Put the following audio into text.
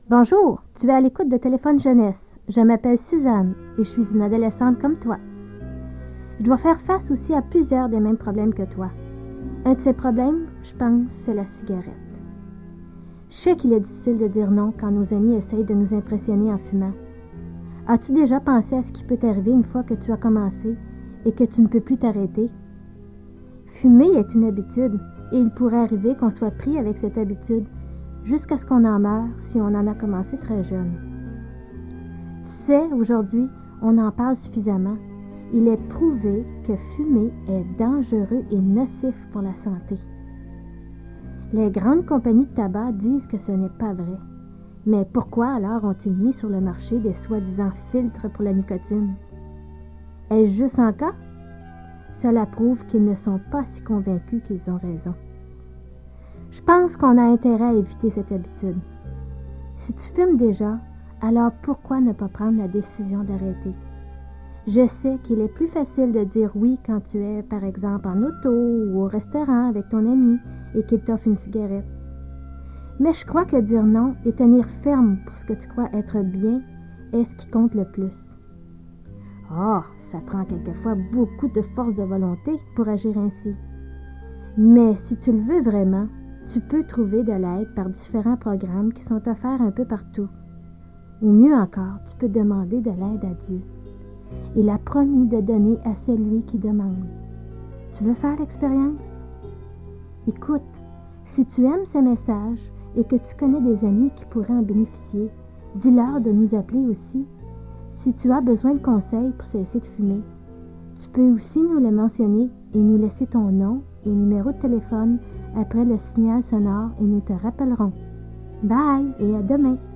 Bonjour, tu es à l'écoute de Téléphone Jeunesse. Je m'appelle Suzanne et je suis une adolescente comme toi. Je dois faire face aussi à plusieurs des mêmes problèmes que toi. Un de ces problèmes, je pense, c'est la cigarette. Je sais qu'il est difficile de dire non quand nos amis essayent de nous impressionner en fumant. As-tu déjà pensé à ce qui peut t'arriver une fois que tu as commencé et que tu ne peux plus t'arrêter? Fumer est une habitude et il pourrait arriver qu'on soit pris avec cette habitude jusqu'à ce qu'on en meure si on en a commencé très jeune. Tu sais, aujourd'hui, on en parle suffisamment. Il est prouvé que fumer est dangereux et nocif pour la santé. Les grandes compagnies de tabac disent que ce n'est pas vrai. Mais pourquoi alors ont-ils mis sur le marché des soi-disant filtres pour la nicotine? Est-ce juste un cas? Cela prouve qu'ils ne sont pas si convaincus qu'ils ont raison. Je pense qu'on a intérêt à éviter cette habitude. Si tu fumes déjà, alors pourquoi ne pas prendre la décision d'arrêter? Je sais qu'il est plus facile de dire oui quand tu es, par exemple, en auto ou au restaurant avec ton ami et qu'il t'offre une cigarette. Mais je crois que dire non et tenir ferme pour ce que tu crois être bien est ce qui compte le plus. Ça prend quelquefois beaucoup de force de volonté pour agir ainsi. Mais si tu le veux vraiment, tu peux trouver de l'aide par différents programmes qui sont offerts un peu partout. Ou mieux encore, tu peux demander de l'aide à Dieu. Il a promis de donner à celui qui demande. Tu veux faire l'expérience? Écoute, si tu aimes ces messages et que tu connais des amis qui pourraient en bénéficier, dis-leur de nous appeler aussi. Si tu as besoin de conseils pour cesser de fumer, tu peux aussi nous le mentionner et nous laisser ton nom et numéro de téléphone après le signal sonore et nous te rappellerons. Bye et à demain!